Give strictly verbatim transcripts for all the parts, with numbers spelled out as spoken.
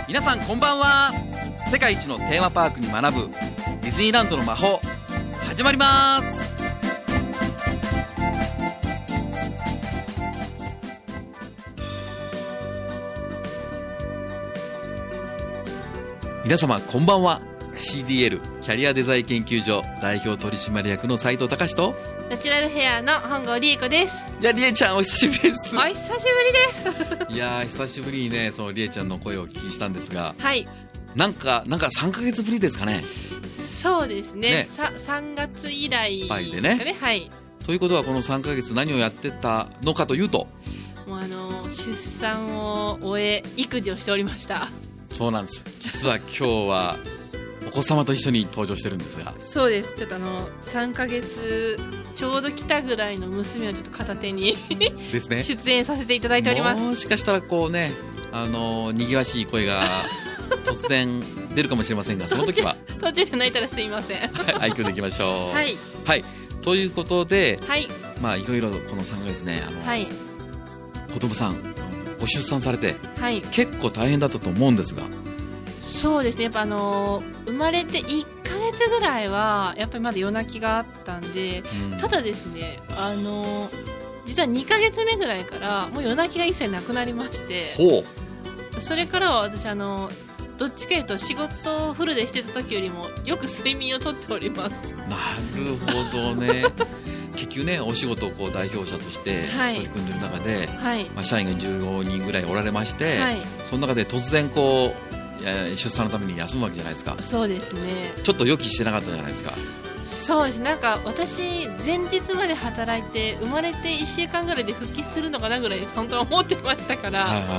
皆さんこんばんは。世界一のテーマパークに学ぶディズニーランドの魔法始まります。皆様こんばんは。 シーディーエル キャリアデザイン研究所代表取締役の斉藤隆とナチュラルヘアの本郷理恵子です。 いや、りえちゃんお久しぶりです。 お久しぶりですいや久しぶりにね、そのりえちゃんの声をお聞きしたんですが、 はい、 なんかなんかさんかげつぶりですかね。 そうですね、 ね、 ささんがつ以来ですかね。 でね、 はい。 ということはこのさんかげつ何をやってたのかというと、 もうあの出産を終え育児をしておりました。 そうなんです。実は今日はお子様と一緒に登場してるんですがそうです。ちょっとあのさんかげつちょうど来たぐらいの娘をちょっと片手にですね出演させていただいております。 もしかしたらこうね、あのにぎわしい声が突然出るかもしれませんが、その時は途中で泣いたらすいません愛嬌でいきましょう。 はい、 はい、ということで、 はい、 まあいろいろこのさんかげつね、あの、 はい、 子供さんご出産されて、 はい、 結構大変だったと思うんですが。 そうですね、やっぱあの生まれていっかげつぐらいはやっぱりまだ夜泣きがあったんで、うん、ただですね、あの実はにかげつめぐらいからもう夜泣きが一切なくなりまして、 ほうそれからは私あのどっちかというと仕事をフルでしてた時よりもよく睡眠をとっております。 なるほどね結局ね、お仕事をこう代表者として取り組んでいる中で、はい、まあ、社員がじゅうごにんぐらいおられまして、はい、その中で突然こう出産のために休むわけじゃないですか。 そうですね、 ちょっと予期してなかったじゃないですか。 そうです。なんか私前日まで働いて生まれていっしゅうかんぐらいで復帰するのかなぐらい本当は思ってましたから、はいはいはい、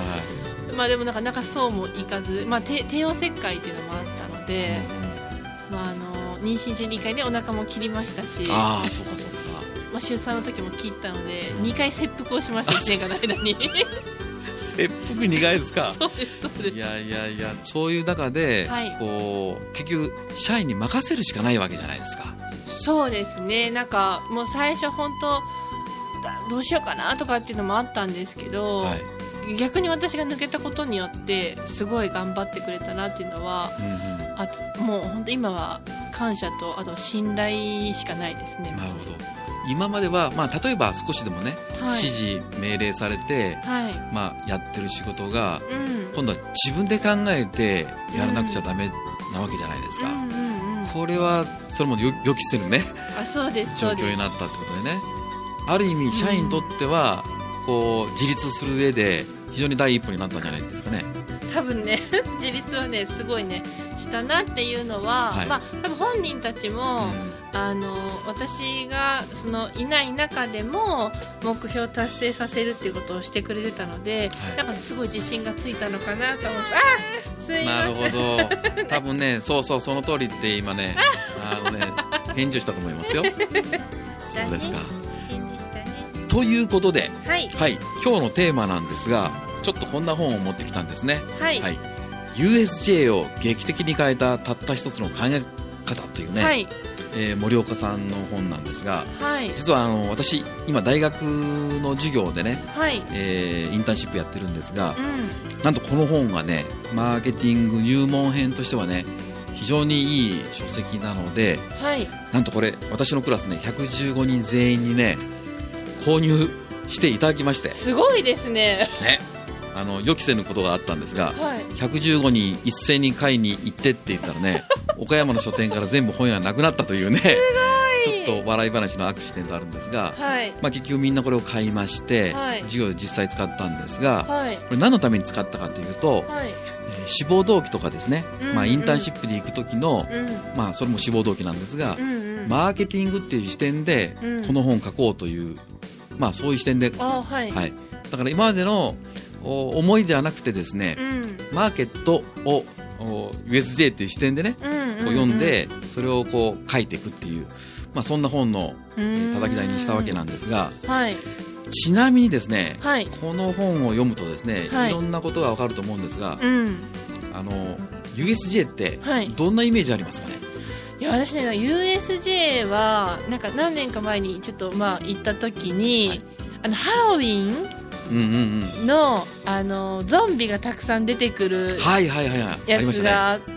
まあ、でもなかなかそうもいかず、まあ、帝王切開っていうのもあったので、うん、まあ、あの妊娠中にかいでお腹も切りましたし、 ああそうかそうかまあ出産の時も切ったので、うん、にかい切腹をしました。いちねんかんの間に切腹にかいですか。 そうですそうです。 いやいやいや、そういう中で、はい、こう結局社員に任せるしかないわけじゃないですか。 そうですね、なんかもう最初本当どうしようかなとかっていうのもあったんですけど、はい、逆に私が抜けたことによってすごい頑張ってくれたなっていうのは、うんうん、あもう本当今は感謝とあと信頼しかないですね。 なるほど。今までは、まあ、例えば少しでもね、はい、指示命令されて、はい、まあ、やってる仕事が、うん、今度は自分で考えてやらなくちゃダメなわけじゃないですか、うんうんうん、これはそれも予期せぬね、 あ、そうです状況になったってことでね、ある意味社員にとっては、うん、こう自立する上で非常に第一歩になったんじゃないですかね。 多分ね自立はねすごいねしたなっていうのは、はい、まあ、多分本人たちも、うん、あの私がそのいない中でも目標を達成させるっていうことをしてくれてたので、はい、やっぱすごい自信がついたのかなと思って、あ、すいません。 なるほど、多分ねそうそうその通りって今ねあのね返事したと思いますよそうですか、 返事したね。 ということで、 はい、 はい、今日のテーマなんですが、ちょっとこんな本を持ってきたんですね。 はい、はい、 ユーエスジェー を劇的に変えたたった一つの考え方というね、はい、えー、森岡さんの本なんですが、はい、実はあの私今大学の授業でね、はい、えー、インターンシップやってるんですが、うん、なんとこの本がねマーケティング入門編としてはね非常にいい書籍なので、はい、なんとこれ私のクラスねひゃくじゅうごにん全員にね購入していただきまして、 すごいですね。 ね、あの予期せぬことがあったんですが、はい、ひゃくじゅうごにん一斉に買いに行ってって言ったらね岡山の書店から全部本屋がなくなったというねちょっと笑い話のアクシデントあるんですが、はい、まあ、結局みんなこれを買いまして、はい、授業で実際使ったんですが、はい、これ何のために使ったかというと、はい、えー、志望動機とかですね、うんうん、まあ、インターンシップで行く時の、うん、まあ、それも志望動機なんですが、うんうん、マーケティングっていう視点でこの本を書こうという、まあ、そういう視点で、はい、はい、だから今までの思いではなくてですね、うん、マーケットを ユーエスジェー っていう視点でね、うんうんうん、こう読んでそれをこう書いていくっていう、まあ、そんな本の、えー、叩き台にしたわけなんですが、はい、ちなみにですね、はい、この本を読むとですね、はい、いろんなことが分かると思うんですが、うん、あの ユーエスジェー ってどんなイメージありますかね。 いや私ね ユーエスジェー はなんか何年か前にちょっとまあ行った時に、はい、あのハロウィンの、あのゾンビがたくさん出てくるやつがあって、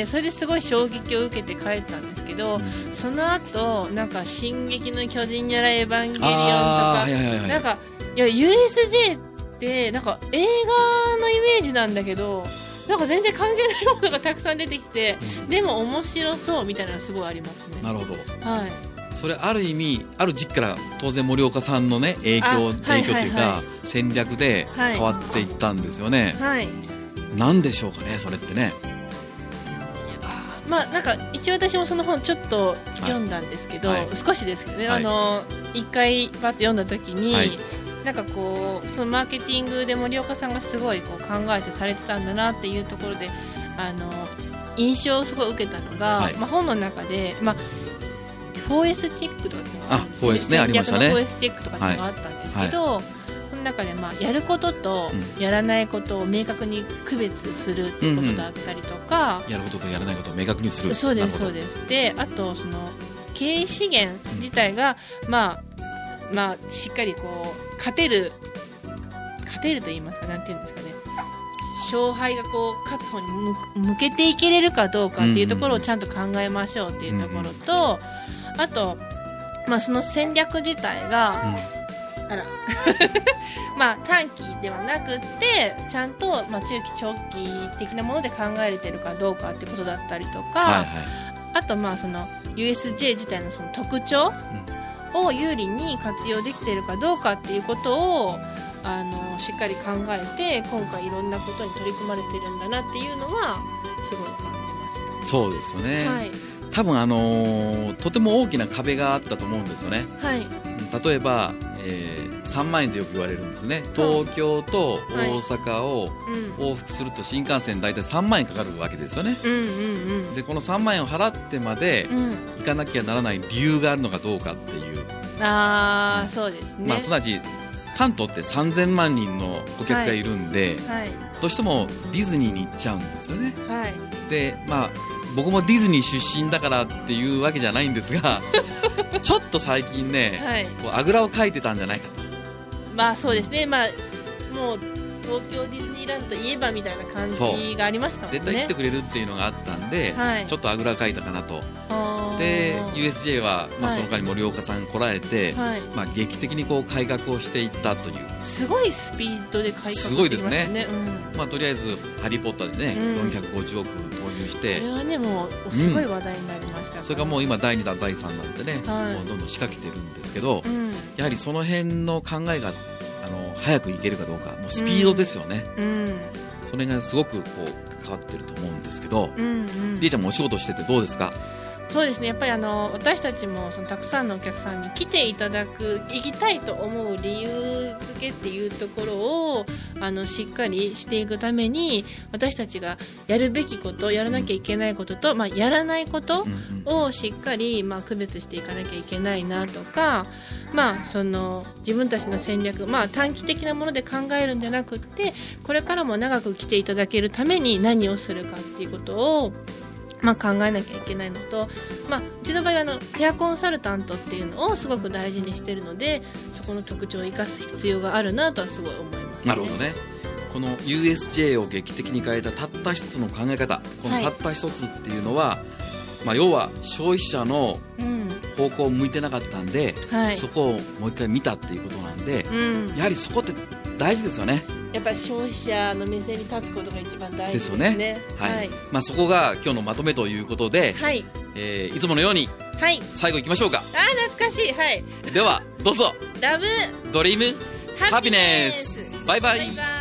それですごい衝撃を受けて帰ったんですけど、うん、その後なんか進撃の巨人やらエヴァンゲリオンとか、はいはいはい、なんかいや ユーエスジェー ってなんか映画のイメージなんだけど、なんか全然関係ないものがたくさん出てきて、うん、でも面白そうみたいなのがすごいありますね。 なるほど、 はい、 それある意味ある時期から当然森岡さんの、ね、影響、影響というか、はいはいはい、戦略で変わっていったんですよね、はい、なんでしょうかねそれってね。 まあ、なんか一応私もその本ちょっと読んだんですけど、はい、少しですけどね、はい、あの一回パッと読んだ時に、はい、なんかこうそのマーケティングで森岡さんがすごいこう考えてされてたんだなっていうところで、あの印象をすごい受けたのが、はい、まあ、本の中で、まあ、フォーエス チェックとかっていうのがあ、 フォーエスね、ありましたね。 フォーエス チェックとかっていうのがあったんですけど、はいはい、その中で、まあ、やることとやらないことを明確に区別するっていうことだったりとか、 うんうん、やることとやらないことを明確にする。 そうですそうです。で、あとその経営資源自体が、うん、まあまあ、しっかりこう勝てる勝てると言いますか、なんていうんですかね、勝敗がこう勝つ方に向けていけれるかどうかっていうところをちゃんと考えましょうっていうところと、うんうん、あと、まあ、その戦略自体が、うん、あらまあ短期ではなくってちゃんと、まあ、中期長期的なもので考えれてるかどうかってことだったりとか、はいはい、あとまあその ユーエスジェー 自体のその特徴、うん、を有利に活用できているかどうかっていうことをあのしっかり考えて今回いろんなことに取り組まれてるんだなっていうのはすごい感じました。 そうですよね、はい、多分あのー、とても大きな壁があったと思うんですよね、はい、例えば、えー、さんまんえんでよく言われるんですね。東京と大阪を往復すると新幹線大体さんまんえんかかるわけですよね、うんうんうん、でこのさんまんえんを払ってまで行かなきゃならない理由があるのかどうかっていう、 うん、ああ、うん、そうですね、 まあ、すなわち関東ってさんぜんまんにんの顧客がいるんで、はいはい、どうしてもディズニーに行っちゃうんですよね、はい、で、まあ、僕もディズニー出身だからっていうわけじゃないんですがちょっと最近ね、はい、こうあぐらをかいてたんじゃないかと。 まあそうですね、まあ、もう東京ディズニーランドといえばみたいな感じがありましたもんね。 絶対来てくれるっていうのがあったんで、はい、ちょっとあぐらかいたかなと。で ユーエスジェー は、まあ、その代わり森岡さん来られて、はい、まあ、劇的にこう改革をしていったという、 すごいスピードで改革していましたね。 すごいですね、うん、まあ、とりあえずハリーポッターでね、うん、よんひゃくごじゅうおく投入して、 これはねもうすごい話題になりました、 うん、それからもう今だいにだんだいさんだんってね、はい、もうどんどん仕掛けてるんですけど、うん、やはりその辺の考えがあの早くいけるかどうか、もうスピードですよね、うんうん、それがすごくこう関わってると思うんですけど、うんうん、りえちゃんもお仕事しててどうですか？ そうですね、やっぱりあの私たちもそのたくさんのお客さんに来ていただく、行きたいと思う理由付けっていうところをあのしっかりしていくために、私たちがやるべきこと、やらなきゃいけないことと、まあ、やらないことをしっかり、まあ、区別していかなきゃいけないなとか、まあ、その自分たちの戦略、まあ、短期的なもので考えるんじゃなくって、これからも長く来ていただけるために何をするかっていうことをまあ、考えなきゃいけないのと、まあ、うちの場合はあのヘアコンサルタントっていうのをすごく大事にしているので、そこの特徴を生かす必要があるなとはすごい思います、ね、 なるほどね。この ユーエスジェー を劇的に変えたたった一つの考え方、このたった一つっていうのは、はい、まあ、要は消費者の方向を向いてなかったんで、うん、そこをもう一回見たっていうことなんで、うん、やはりそこって大事ですよね。 やっぱり消費者の目線に立つことが一番大事ですね。ですよね。 はい、はい、まあ、そこが今日のまとめということで、はい、えー、いつものように、はい、最後いきましょうか。 あ、懐かしい、はい、 ではどうぞ。 ラブドリームハピネス、バイバイ。